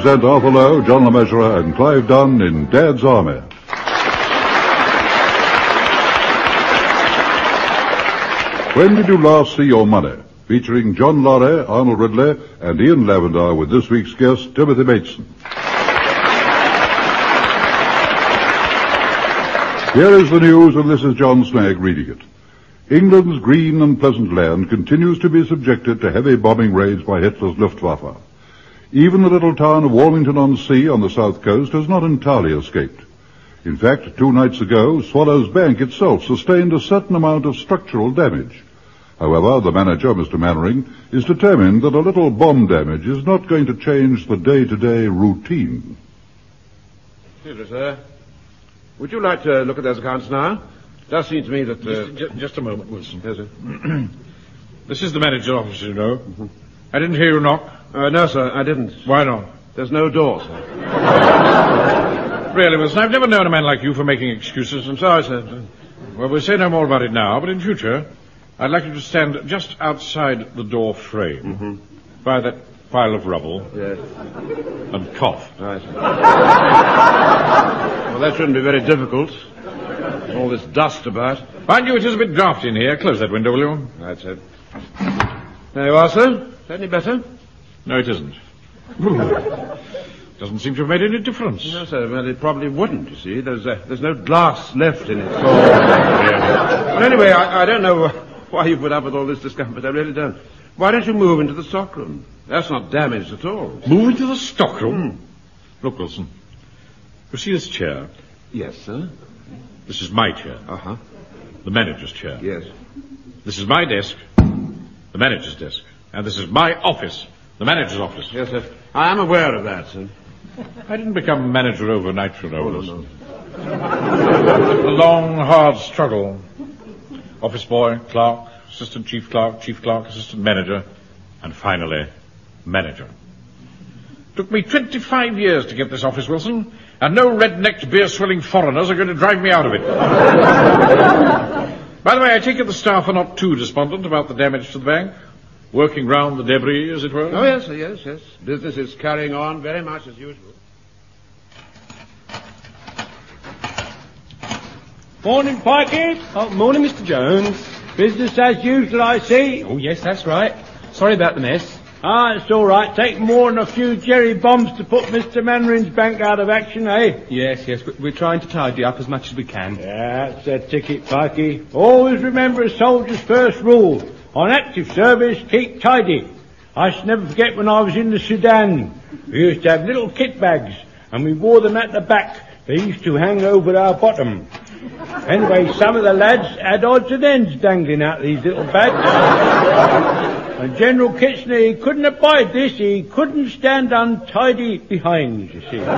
present Arthur Lowe, John Le Mesurier, and Clive Dunn in Dad's Army. When Did You Last See Your Money? Featuring John Laurie, Arnold Ridley, and Ian Lavender with this week's guest, Timothy Bateson. Here is the news, and this is John Snagg reading it. England's green and pleasant land continues to be subjected to heavy bombing raids by Hitler's Luftwaffe. Even the little town of Walmington-on-Sea on the south coast has not entirely escaped. In fact, 2 nights ago, Swallows Bank itself sustained a certain amount of structural damage. However, the manager, Mr. Mannering, is determined that a little bomb damage is not going to change the day-to-day routine. Excuse me, sir. Would you like to look at those accounts now? It does seem to me that... Just a moment, Wilson. Yes, sir. This is the manager's office, you know. Mm-hmm. I didn't hear you knock. No, sir, I didn't. Why not? There's no door, sir. Really, Wilson, I've never known a man like you for making excuses. I'm sorry, sir. Well, we'll say no more about it now, but in future, I'd like you to stand just outside the door frame, by that pile of rubble, yes, and cough. Right. Well, that shouldn't be very difficult. There's all this dust about. Mind you, it is a bit drafty in here. Close that window, will you? Right, sir. There you are, sir. Is that any better? No, it isn't. Doesn't seem to have made any difference. No, sir. Well, it probably wouldn't, you see. There's no glass left in it. So... Well, anyway, I don't know why you put up with all this discomfort. I really don't. Why don't you move into the stockroom? That's not damaged at all. Move into the stockroom? Look, Wilson. You see this chair? Yes, sir. This is my chair. Uh-huh. The manager's chair. Yes. This is my desk. The manager's desk. And this is my office. The manager's office. Yes, sir. I am aware of that, sir. I didn't become manager overnight, you know. Oh, no. A long, hard struggle. Office boy, clerk, assistant chief clerk, assistant manager, and finally, manager. Took me 25 years to get this office, Wilson, and no red-necked, beer-swilling foreigners are going to drive me out of it. By the way, I take it the staff are not too despondent about the damage to the bank? Working round the debris, as it were? Oh, yes, sir, yes. Business is carrying on very much as usual. Morning, Pikey. Oh, morning, Mr. Jones. Business as usual, I see. Oh, yes, that's right. Sorry about the mess. It's all right. Take more than a few jerry bombs to put Mr. Mannering's bank out of action, eh? Yes, we're trying to tidy up as much as we can. Yeah, that's the ticket, Pikey. Always remember a soldier's first rule. On active service, keep tidy. I shall never forget when I was in the Sudan. We used to have little kit bags, and we wore them at the back. They used to hang over our bottom. Anyway, some of the lads had odds and ends dangling out these little bags. And General Kitchener, he couldn't abide this. He couldn't stand untidy behind, you see.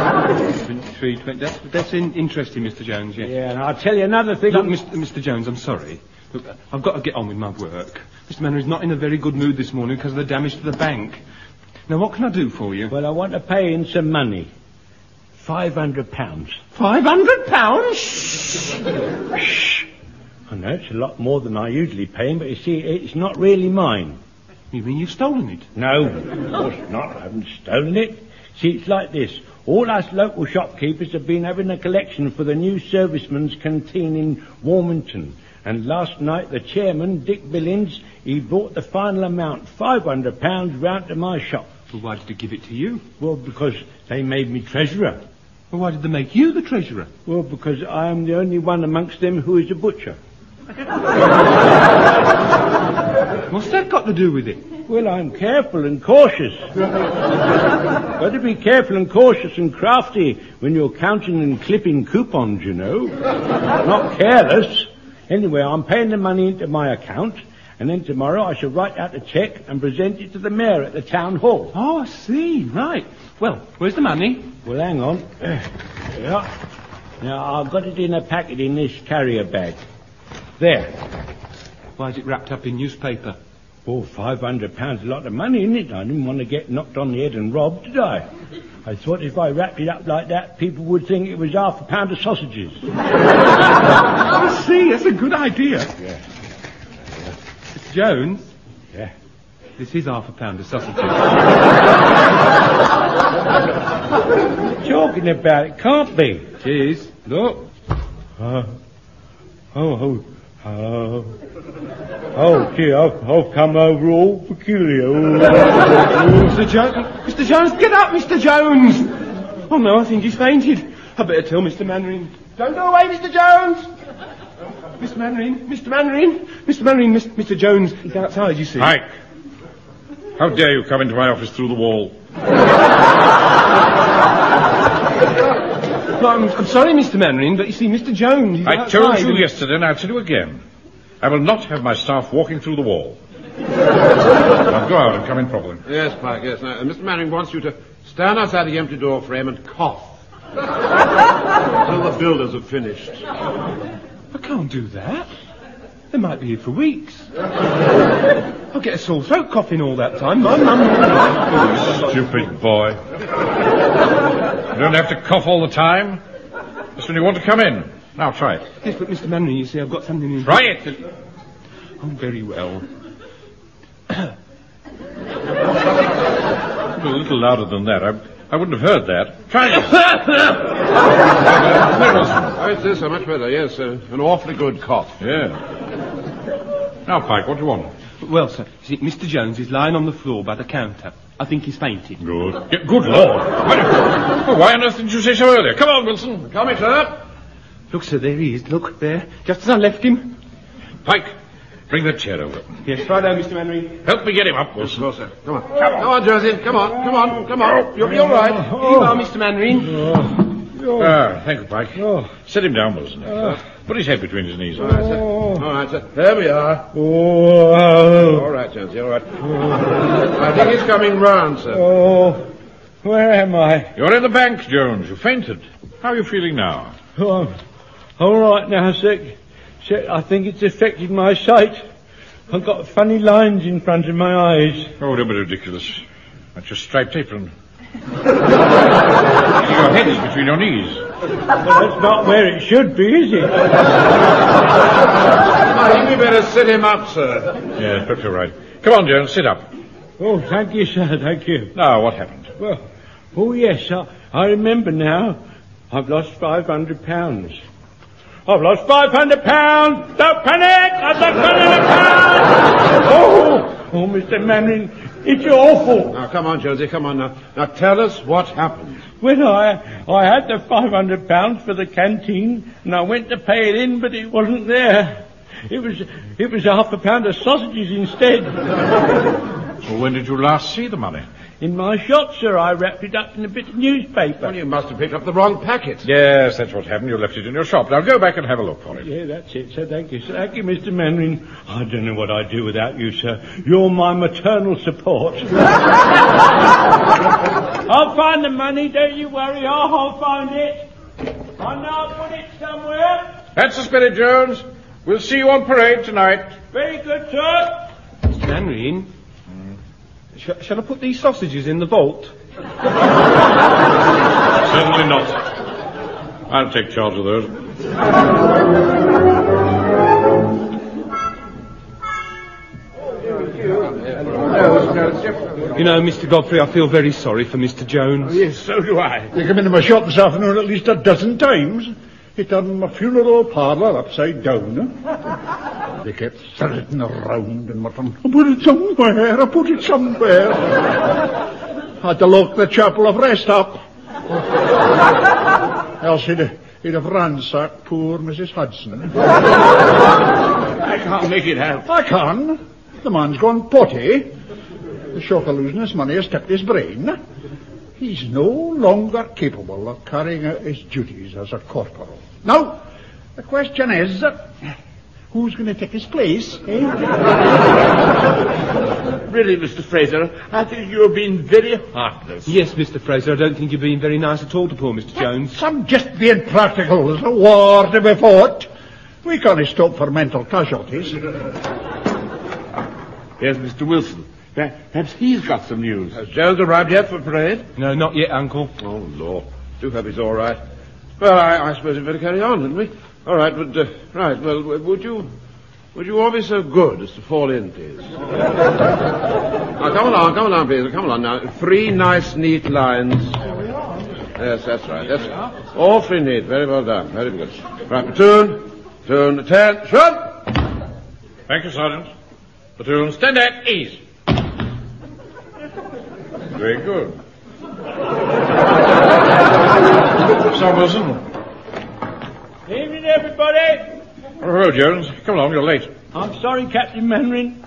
That's interesting, Mr. Jones, yes. Yeah, and I'll tell you another thing. Look, Mr. Jones, I'm sorry. Look, I've got to get on with my work. Mr. Mannering's not in a very good mood this morning because of the damage to the bank. Now, what can I do for you? Well, I want to pay in some money. £500. £500? Shh. I know it's a lot more than I usually pay him, but you see, it's not really mine. You mean you've stolen it? No, of course not. I haven't stolen it. See, it's like this. All us local shopkeepers have been having a collection for the new servicemen's canteen in Warmington. And last night, the chairman, Dick Billings, he brought the final amount, £500, round to my shop. Well, why did he give it to you? Well, because they made me treasurer. Well, why did they make you the treasurer? Well, because I am the only one amongst them who is a butcher. What's that got to do with it? Well, I'm careful and cautious. Got to be careful and cautious and crafty when you're counting and clipping coupons, you know. Not careless. Anyway, I'm paying the money into my account, and then tomorrow I shall write out a cheque and present it to the mayor at the town hall. Oh, I see. Right. Well, where's the money? Well, hang on. Yeah. Now, I've got it in a packet in this carrier bag. There. Why is it wrapped up in newspaper? Oh, £500 a lot of money, isn't it? I didn't want to get knocked on the head and robbed, did I? I thought if I wrapped it up like that, people would think it was half a pound of sausages. I see. That's a good idea. Yeah. Mr. Jones? Yeah. This is half a pound of sausages. talking about? It can't be. It is. Look. Oh, dear, I've come over all peculiar. Mr. Jones, get up, Mr. Jones! Oh, no, I think he's fainted. I better tell Mr. Mannering. Don't go away, Mr. Jones! Mr. Mannering, Mr. Jones, he's outside, you see. Mike! How dare you come into my office through the wall? No, I'm sorry, Mr. Mannering, but you see, Mr. Jones, he's I told you yesterday, and I'll tell you again. I will not have my staff walking through the wall. Now go out and come in properly. Yes, Pike, yes. Now, Mr. Mannering wants you to stand outside the empty door frame and cough. Until the builders have finished. I can't do that. They might be here for weeks. I'll get a sore throat coughing all that time. My mum... Stupid boy. You don't have to cough all the time. Just when you want to come in. Now, try it. Yes, but Mr. Mannering, you see, I've got something in... Try it! Oh, very well. A little louder than that. I wouldn't have heard that. Try it. Oh, it's this, so much better, yes. An awfully good cough. Yeah. Now, Pike, what do you want? Well, sir, you see, Mr. Jones is lying on the floor by the counter. I think he's fainted. Good. Yeah, good Lord. Why on earth didn't you say so earlier? Come on, Wilson. Coming, sir. Look, sir, there he is. Look, there. Just as I left him. Pike, bring that chair over. Yes, right now, Mr. Mannering. Help me get him up, Wilson. Yes, sir. Come on. Come on, Josie. Come on. You'll be all right. Here you are, Mr. Mannering. Thank you, Pike. Sit him down, Wilson. Put his head between his knees. All right, sir. All right, sir. There we are. All right, Jonesy, all right. I think he's coming round, sir. Where am I? You're in the bank, Jones. You fainted. How are you feeling now? I'm all right now, sir. I think it's affected my sight. I've got funny lines in front of my eyes. Oh, don't be ridiculous. That's your striped apron. Your head is between your knees. Well, that's not where it should be, is it? I think we better sit him up, sir. Yes, perhaps you're right. Come on, Jones, sit up. Oh, thank you, sir, thank you. Now, what happened? Well, yes, I remember now. I've lost £500. I've lost £500! Don't panic! I've lost £500! Oh, Mr. Mannering, it's awful. Now, come on, Josie, come on now. Now, tell us what happened. Well, I had the £500 for the canteen, and I went to pay it in, but it wasn't there. It was half a pound of sausages instead. So when did you last see the money? In my shop, sir. I wrapped it up in a bit of newspaper. Well, you must have picked up the wrong packet. Yes, that's what happened. You left it in your shop. Now go back and have a look for it. Yeah, that's it, sir. Thank you, sir. Thank you, Mr. Mannering. I don't know what I'd do without you, sir. You're my maternal support. I'll find the money, don't you worry. I'll find it. I know I'll put it somewhere. That's the spirit, Jones. We'll see you on parade tonight. Very good, sir. Mr. Mannering, shall I put these sausages in the vault? Certainly not. I'll take charge of those. You know, Mr. Godfrey, I feel very sorry for Mr. Jones. Yes, so do I. They come into my shop this afternoon at least a dozen times. He turned my funeral parlour upside down. They kept strutting around and muttering, I put it somewhere. Had to lock the chapel of rest up. Else he'd have ransacked poor Mrs. Hudson. I can't make it out. I can. The man's gone potty. The shock of losing his money has stepped his brain. He's no longer capable of carrying out his duties as a corporal. Now, the question is, who's going to take his place, eh? Really, Mr. Fraser, I think you're being very heartless. Yes, Mr. Fraser, I don't think you're being very nice at all to poor Mr. Jones. Some just being practical. There's a war to be fought. We can't stop for mental casualties. Yes, Mr. Wilson. Perhaps he's got some news. Has Jones arrived yet for parade? No, not yet, Uncle. Oh, Lord. Do hope he's all right. Well, I suppose we'd better carry on, hadn't we? All right, but, right, well, would you all be so good as to fall in, please? Now, come along, please. Come along now. 3 nice, neat lines. Yes, that's right. That's awfully neat. Very well done. Very good. Right, platoon, attention! Thank you, Sergeant. Platoon, stand at ease. Very good. Sergeant Wilson. Evening, everybody. Hello, Jones. Come along, you're late. I'm sorry, Captain Mannering.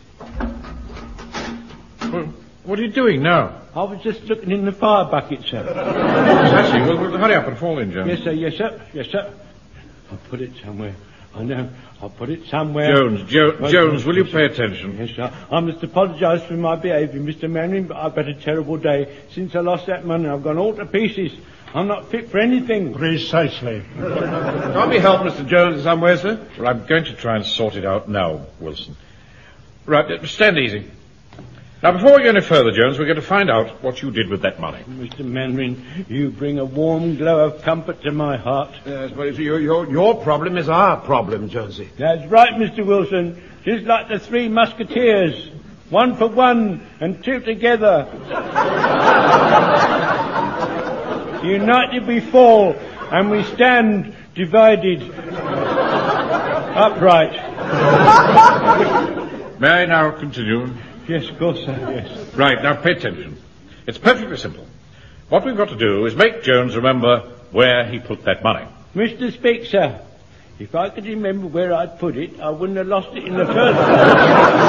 Well, what are you doing now? I was just looking in the fire bucket, sir. I see. Well, hurry up and fall in, Jones. Yes, sir, yes, sir, yes, sir. I'll put it somewhere. I know. I'll put it somewhere. Jones, will you pay attention? Yes, sir. I must apologise for my behaviour, Mr. Mannering, but I've had a terrible day. Since I lost that money, I've gone all to pieces. I'm not fit for anything. Precisely. Can't we help Mr. Jones in some way, sir? Well, I'm going to try and sort it out now, Wilson. Right, stand easy. Now, before we go any further, Jones, we're going to find out what you did with that money. Mr. Mannering, you bring a warm glow of comfort to my heart. Yes, but your problem is our problem, Jonesy. That's right, Mr. Wilson. Just like the three musketeers. One for one and two together. United we fall, and we stand divided. Upright. May I now continue? Yes, of course, sir, yes. Right, now pay attention. It's perfectly simple. What we've got to do is make Jones remember where he put that money. Mr. Speak, sir, if I could remember where I'd put it, I wouldn't have lost it in the first place.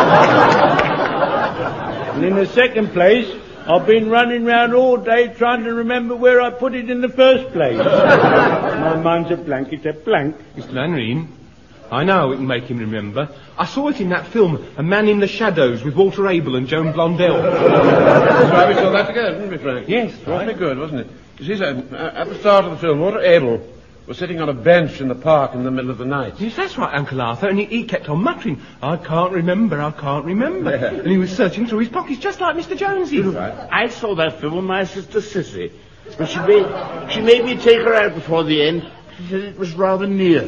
And in the second place, I've been running round all day trying to remember where I put it in the first place. My mind's a blank, it's a blank. Mr. Mannering, I know we can make him remember. I saw it in that film, A Man in the Shadows, with Walter Abel and Joan Blondell. That's why we saw that together, didn't we, Frank? Yes, right. Very good, wasn't it? You see, sir, at the start of the film, Walter Abel was sitting on a bench in the park in the middle of the night. Yes, that's right, Uncle Arthur, and he kept on muttering, I can't remember. Yeah. And he was searching through his pockets just like Mr. Jones is. Right. I saw that film with my sister Sissy. And she made me take her out before the end. She said it was rather near.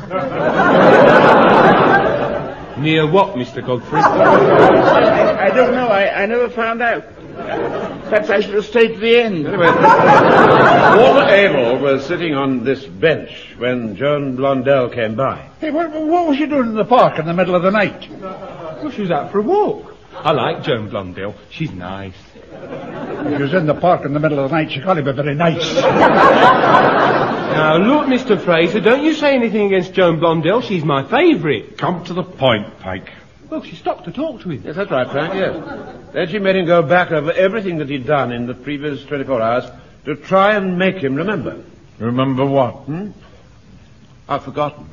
Near what, Mr. Godfrey? I don't know. I never found out. Perhaps I should have stayed to the end. Anyway, Walter Abel was sitting on this bench when Joan Blondell came by. Hey, what was you doing in the park in the middle of the night? Well, she was out for a walk. I like Joan Blondell. She's nice. If she was in the park in the middle of the night, she can't be very nice. Now, look, Mr. Fraser, don't you say anything against Joan Blondell. She's my favourite. Come to the point, Pike. Well, she stopped to talk to him. Yes, that's right, Frank, yes. Then she made him go back over everything that he'd done in the previous 24 hours to try and make him remember. Remember what? I've forgotten.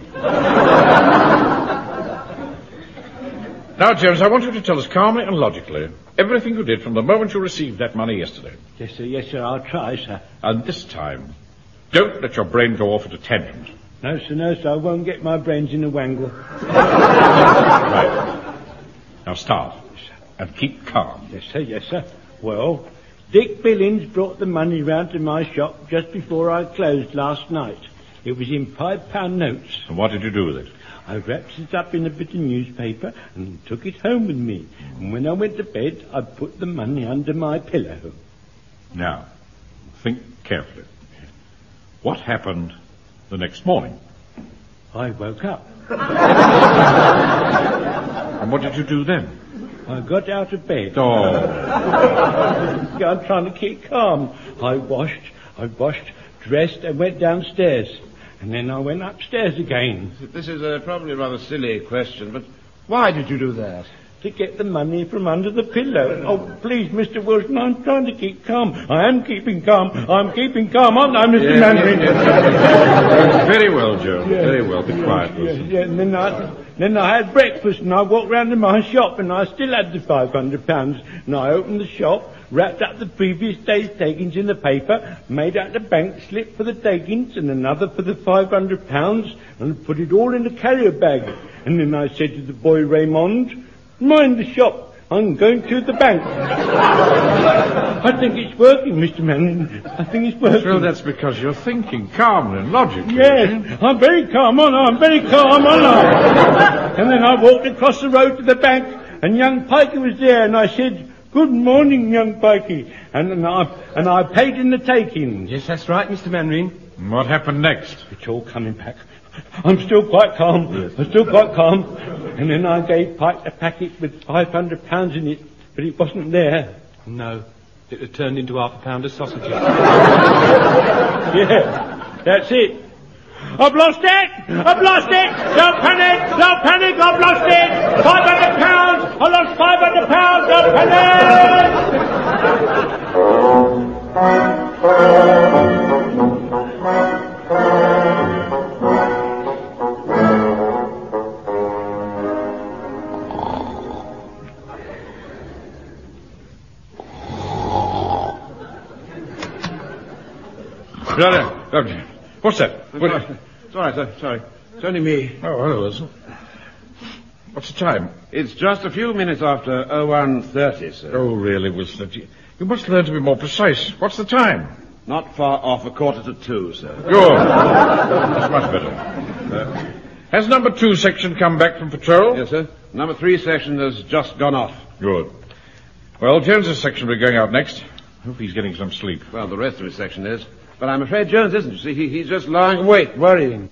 Now, Jones, I want you to tell us calmly and logically everything you did from the moment you received that money yesterday. Yes, sir, I'll try, sir. And this time, don't let your brain go off at a tangent. No, sir, I won't get my brains in a wangle. Right. Now start. And keep calm. Yes, sir. Well, Dick Billings brought the money round to my shop just before I closed last night. It was in £5 notes. And what did you do with it? I wrapped it up in a bit of newspaper and took it home with me. And when I went to bed, I put the money under my pillow. Now, think carefully. What happened the next morning? I woke up. And what did you do then? I got out of bed. Oh. I'm trying to keep calm. I washed, dressed, and went downstairs. And then I went upstairs again. This is probably a rather silly question, but why did you do that? To get the money from under the pillow. Oh, please, Mr. Wilson, I'm trying to keep calm. I am keeping calm. I'm keeping calm, aren't I, Mr. Mannering? Very well, Joe. Yeah. Very well. Be quiet, Wilson. Yeah, and then I had breakfast and I walked round to my shop and I still had the £500. And I opened the shop, wrapped up the previous day's takings in the paper, made out a bank slip for the takings and another for the £500 and put it all in a carrier bag. And then I said to the boy Raymond, mind the shop. I'm going to the bank. I think it's working, Mr. Mannering. I think it's working. Well, that's because you're thinking calmly and logically. Yes, I'm very calm, aren't I? I'm very calm, aren't I? And then I walked across the road to the bank, and young Piker was there, and I said, Good morning, young Pikey. And I paid in the taking. Yes, that's right, Mr. Mannering. What happened next? It's all coming back. I'm still quite calm. And then I gave Pike a packet with £500 in it, but it wasn't there. No, it had turned into half a pound of sausages. Yeah, that's it. I've lost it! Don't panic! I've lost it! £500! I lost £500! Don't Brother, what's that? It's all right, sir. Sorry. It's only me. Oh, hello, Wilson. What's the time? It's just a few minutes after 01:30, sir. Oh, really, Wilson? You must learn to be more precise. What's the time? Not far off 1:45, sir. Good. That's much better. Has number 2 section come back from patrol? Yes, sir. Number 3 section has just gone off. Good. Well, Jones's section will be going out next. Hope he's getting some sleep. Well, the rest of his section is. But I'm afraid Jones isn't. You see, he's just lying awake, worrying.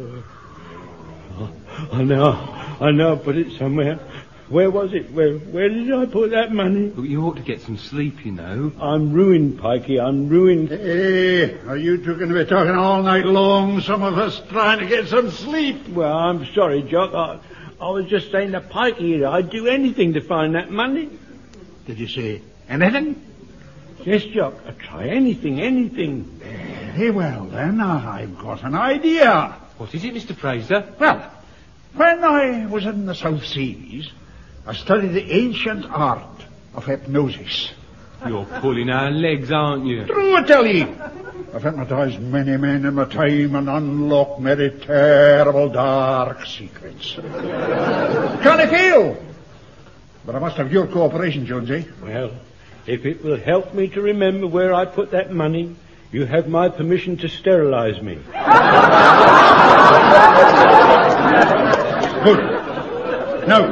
I know, I put it somewhere. Where was it? Where did I put that money? You ought to get some sleep, you know. I'm ruined, Pikey, I'm ruined. Hey, are you two going to be talking all night long, some of us trying to get some sleep? Well, I'm sorry, Jock. I was just saying to Pikey I'd do anything to find that money. Did you say anything? Yes, Jock, I'd try anything. Very well, then, I've got an idea. What is it, Mr. Fraser? Well, when I was in the South Seas, I studied the ancient art of hypnosis. You're pulling our legs, aren't you? True, I tell ye. I've hypnotized many men in my time and unlocked many terrible dark secrets. Can I fail? But I must have your cooperation, Jonesy. Well, if it will help me to remember where I put that money, you have my permission to sterilize me. Good. Now,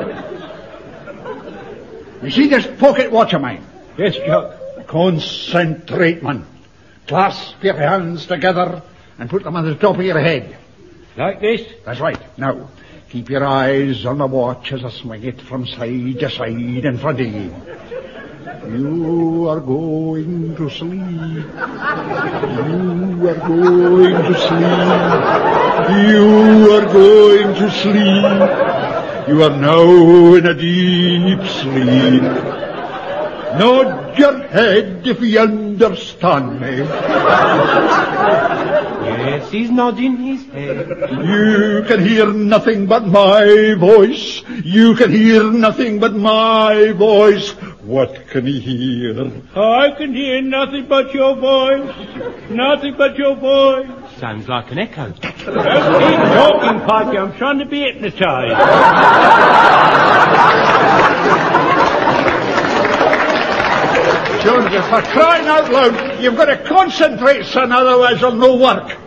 you see this pocket watch of mine? Yes, Jock. Concentrate, man. Clasp your hands together and put them on the top of your head. Like this? That's right. Now, keep your eyes on the watch as I swing it from side to side in front of you. You are going to sleep. You are going to sleep. You are going to sleep. You are now in a deep sleep. Nod your head if you understand me. Yes, he's nodding his head. You can hear nothing but my voice. You can hear nothing but my voice. What can he hear? I can hear nothing but your voice. Nothing but your voice. Sounds like an echo. Don't keep talking, Pikey. I'm trying to be hypnotized. Jones, for crying out loud, you've got to concentrate, son, otherwise it'll no work.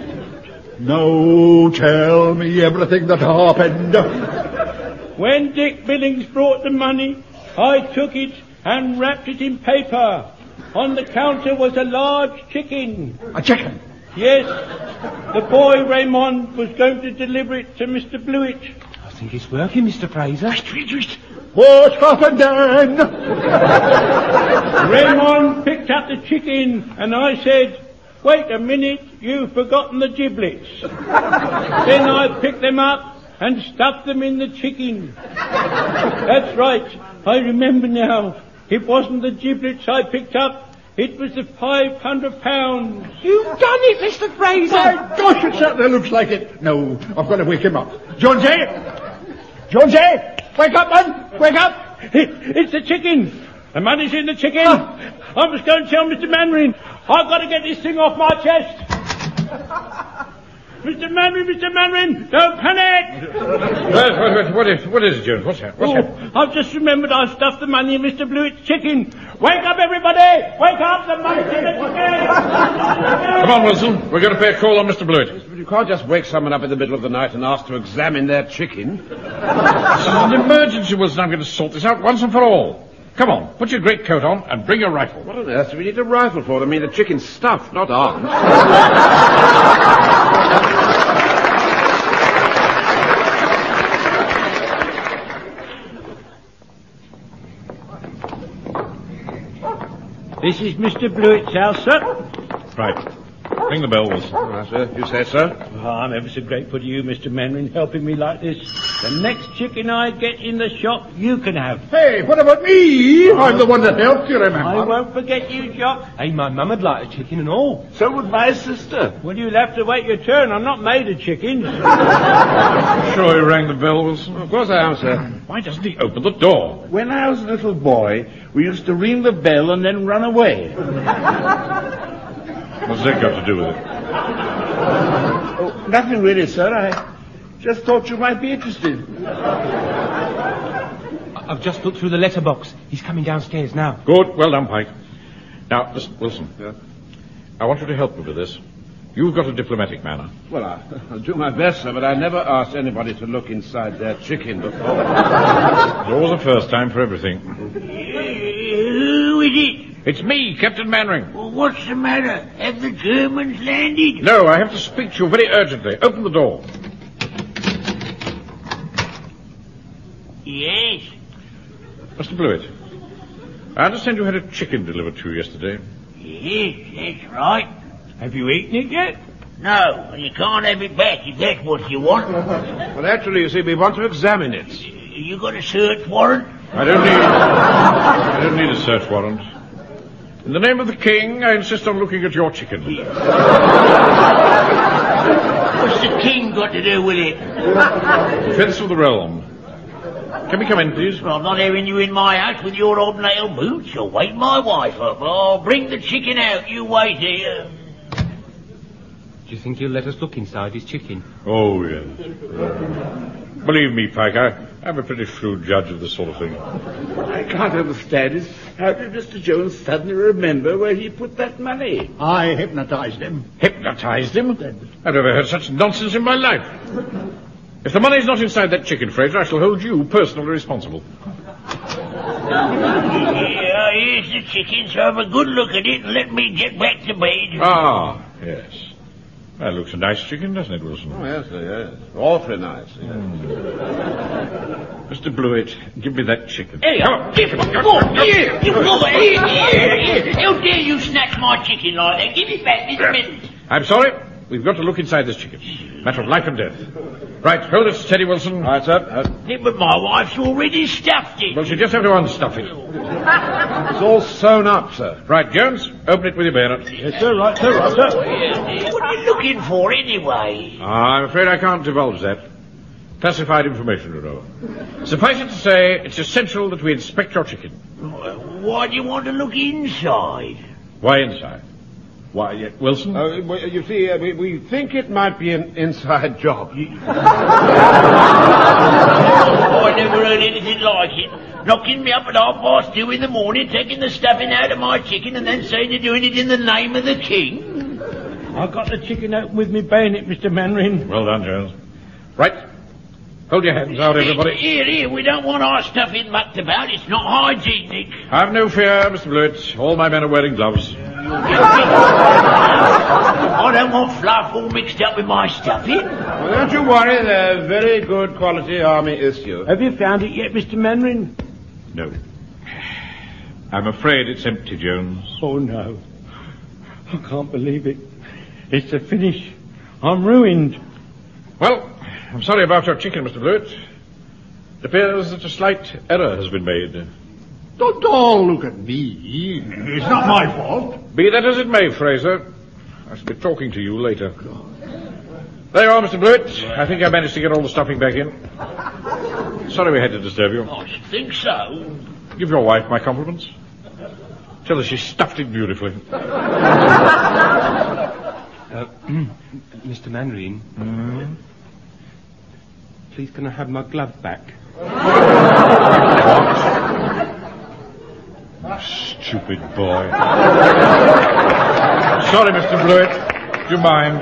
Now tell me everything that happened. When Dick Billings brought the money, I took it and wrapped it in paper. On the counter was a large chicken. A chicken? Yes. The boy Raymond was going to deliver it to Mr. Blewett. I think it's working, Mr. Fraser. What happened then? Raymond picked up the chicken and I said, "Wait a minute, you've forgotten the giblets." Then I picked them up and stuffed them in the chicken. That's right, I remember now. It wasn't the giblets I picked up, it was the £500. You've done it, Mr. Fraser. My gosh, it certainly looks like it. No, I've got to wake him up. Jonesy! Jonesy! Wake up, man! Wake up! It's the chicken. The money's in the chicken. I must go and tell Mr. Mannering. I've got to get this thing off my chest. Mr. Mannering, don't panic! What is it, Jones? What's happened? I've just remembered I stuffed the money in Mr. Blewett's chicken. Wake up, everybody! Wake up, the money's in the chicken! Come on, Wilson. We're going to pay a call on Mr. Blewett. But you can't just wake someone up in the middle of the night and ask to examine their chicken. This is an emergency, Wilson. I'm going to sort this out once and for all. Come on, put your great coat on and bring your rifle. What on earth do we need a rifle for? I mean, the chicken's stuffed, not armed. This is Mr. Blewett's house, sir. Right. Ring the bell, Wilson. All right, sir. You say so. Oh, I'm ever so grateful to you, Mr. Manring, helping me like this. The next chicken I get in the shop, you can have. Hey, what about me? I'm the one that helped you, remember? I won't forget you, Jock. Hey, my mum would like a chicken and all. So would my sister. Well, you'll have to wait your turn. I'm not made of chickens. Sure you rang the bell, Wilson? Of course I am, sir. Why doesn't he open the door? When I was a little boy, we used to ring the bell and then run away. What's that got to do with it? Oh, nothing really, sir. I just thought you might be interested. I've just looked through the letterbox. He's coming downstairs now. Good. Well done, Pike. Now, listen, Wilson. Yeah? I want you to help me with this. You've got a diplomatic manner. Well, I'll do my best, sir, but I never asked anybody to look inside their chicken before. There's always a first time for everything. Who is it? It's me, Captain Mannering. Well, what's the matter? Have the Germans landed? No, I have to speak to you very urgently. Open the door. Yes. Mr. Blewett, I understand you had a chicken delivered to you yesterday. Yes, that's right. Have you eaten it yet? No, you can't have it back if that's what you want. Well, actually, you see, we want to examine it. You got a search warrant? I don't need a search warrant. In the name of the king, I insist on looking at your chicken. What's the king got to do with it? Defense of the realm. Can we come in, please? Well, I'm not having you in my house with your hobnail boots. You'll wake my wife up. Oh, bring the chicken out. You wait here. Do you think he'll let us look inside his chicken? Oh, yes. Believe me, Pike, I'm a pretty shrewd judge of this sort of thing. What I can't understand is how did Mr. Jones suddenly remember where he put that money? I hypnotized him. Hypnotized him? I've never heard such nonsense in my life. If the money's not inside that chicken, Fraser, I shall hold you personally responsible. Here's the chicken, so have a good look at it and let me get back to bed. Ah, yes. That looks a nice chicken, doesn't it, Wilson? Oh, yes, sir, yes. Awfully nice. Yes. Mr. Blewett, give me that chicken. Hey, how dare you snatch my chicken like that? Give it back this minute. I'm sorry. We've got to look inside this chicken. Matter of life and death. Right, hold it steady, Wilson. All right, sir. Yeah, but my wife's already stuffed it. Well, she'll just have to unstuff it. It's all sewn up, sir. Right, Jones, open it with your bayonet. Yes, sir, right, sir, right, sir. What are you looking for anyway? I'm afraid I can't divulge that. Classified information, you know. Suffice it to say, it's essential that we inspect your chicken. Why do you want to look inside? Why inside? Why, Wilson? You see, we think it might be an inside job. I never heard anything like it. Knocking me up at 2:30 in the morning, taking the stuffing out of my chicken and then saying you're doing it in the name of the king. I got the chicken open with me bayonet, Mr. Manring. Well done, Jones. Right. Hold your hands out, everybody. Here, we don't want our stuffing mucked about. It's not hygienic. Have no fear, Mr. Blewett. All my men are wearing gloves. I don't want fluff all mixed up with my stuffing. Well, don't you worry, they're very good quality army issue. Have you found it yet, Mr. Manring? No. I'm afraid it's empty, Jones. Oh, no. I can't believe it. It's a finish. I'm ruined. Well, I'm sorry about your chicken, Mr. Blewett. It appears that a slight error has been made. Don't all look at me. It's not my fault. Be that as it may, Fraser, I shall be talking to you later. There you are, Mr. Blewett. I think I managed to get all the stuffing back in. Sorry we had to disturb you. I should think so. Give your wife my compliments. Tell her she stuffed it beautifully. Mr. Manring. Please can I have my glove back? Stupid boy. Sorry, Mr. Blewett. Do you mind?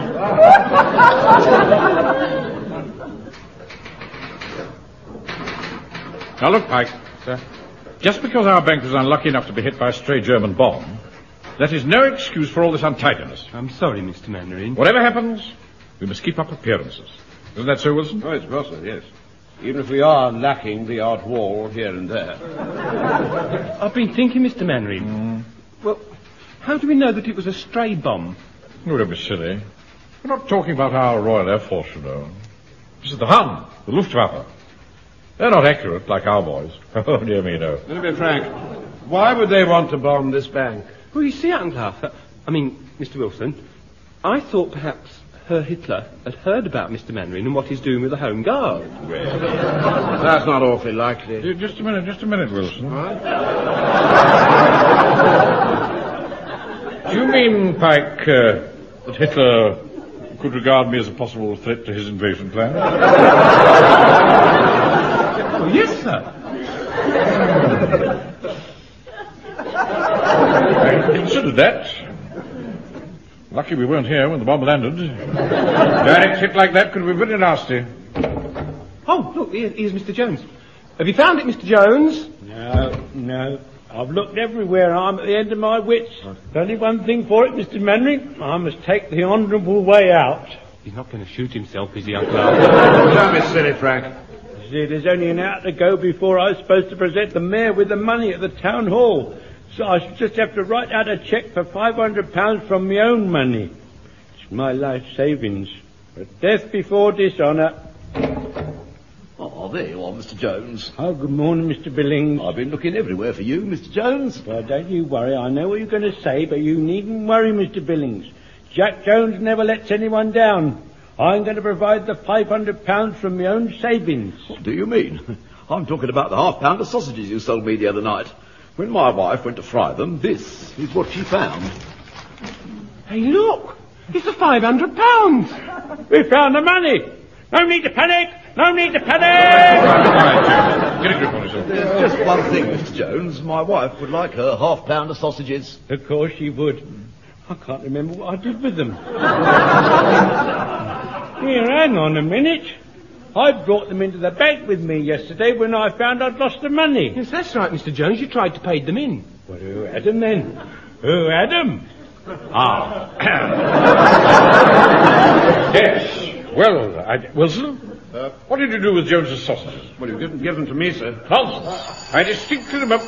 Now look, Pike. Sir? Just because our bank was unlucky enough to be hit by a stray German bomb, that is no excuse for all this untidiness. I'm sorry, Mr. Mannering. Whatever happens, we must keep up appearances. Isn't that so, Wilson? Oh, it's possible, yes. Even if we are lacking the odd wall here and there. I've been thinking, Mr. Mannering. Well, how do we know that it was a stray bomb? Oh, don't be silly. We're not talking about our Royal Air Force, you know. This is the Hun, the Luftwaffe. They're not accurate like our boys. Oh, dear me, no. Let me be frank. Why would they want to bomb this bank? Well, you see, Uncle Arthur, Mr. Wilson, I thought perhaps Herr Hitler had heard about Mr. Mannering and what he's doing with the Home Guard. Well, that's not awfully likely. Just a minute, Wilson. Do you mean, Pike, that Hitler could regard me as a possible threat to his invasion plan? Oh, yes, sir. I considered that. Lucky we weren't here when the bomb landed. Direct hit like that could be very nasty. Oh, look, here's Mr. Jones. Have you found it, Mr. Jones? No. I've looked everywhere. I'm at the end of my wits. There's only one thing for it, Mr. Mannering. I must take the honourable way out. He's not going to shoot himself, is he, Uncle Arthur? Don't be silly, Frank. See, there's only an hour to go before I was supposed to present the mayor with the money at the town hall. So I should just have to write out a cheque for £500 from my own money. It's my life savings. But death before dishonour. Oh, there you are, Mr. Jones. Oh, good morning, Mr. Billings. I've been looking everywhere for you, Mr. Jones. Well, don't you worry. I know what you're going to say, but you needn't worry, Mr. Billings. Jack Jones never lets anyone down. I'm going to provide the £500 from my own savings. What do you mean? I'm talking about the half-pound of sausages you sold me the other night. When my wife went to fry them, this is what she found. Hey, look! It's the £500! We found the money! No need to panic! No need to panic! Get a grip on yourself. There's just one thing, Mr. Jones. My wife would like her half-pound of sausages. Of course she would. I can't remember what I did with them. Here, hang on a minute. I brought them into the bank with me yesterday when I found I'd lost the money. Yes, that's right, Mr. Jones. You tried to pay them in. Well, who had them then? Who had them? Yes. Well, Wilson, what did you do with Jones's sausages? Well, you give them to me, sir. Nonsense. I distinctly remember...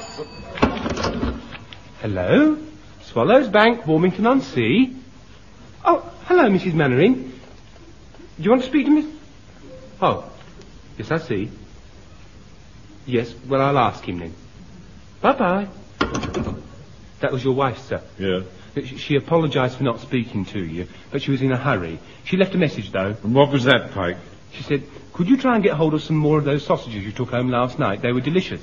Hello? Swallows Bank, Warmington-on-Sea. Oh, hello, Mrs. Mannering. Do you want to speak to me? Oh, yes, I see. Yes, well, I'll ask him then. Bye-bye. That was your wife, sir. Yeah. She apologised for not speaking to you, but she was in a hurry. She left a message, though. And what was that, Pike? She said, could you try and get hold of some more of those sausages you took home last night? They were delicious.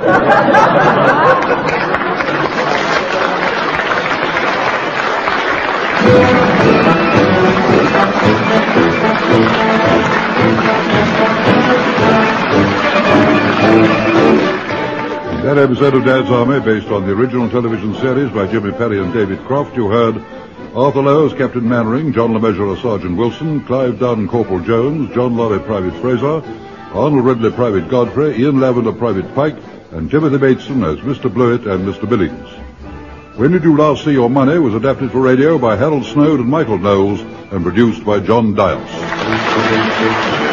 In that episode of Dad's Army, based on the original television series by Jimmy Perry and David Croft, you heard Arthur Lowe as Captain Mannering, John LeMessurier as Sergeant Wilson, Clive Dunn, Corporal Jones, John Lorry, Private Fraser, Arnold Ridley, Private Godfrey, Ian Lavender, Private Pike, and Timothy Bateson as Mr. Blewett and Mr. Billings. When Did You Last See Your Money was adapted for radio by Harold Snowd and Michael Knowles and produced by John Dials.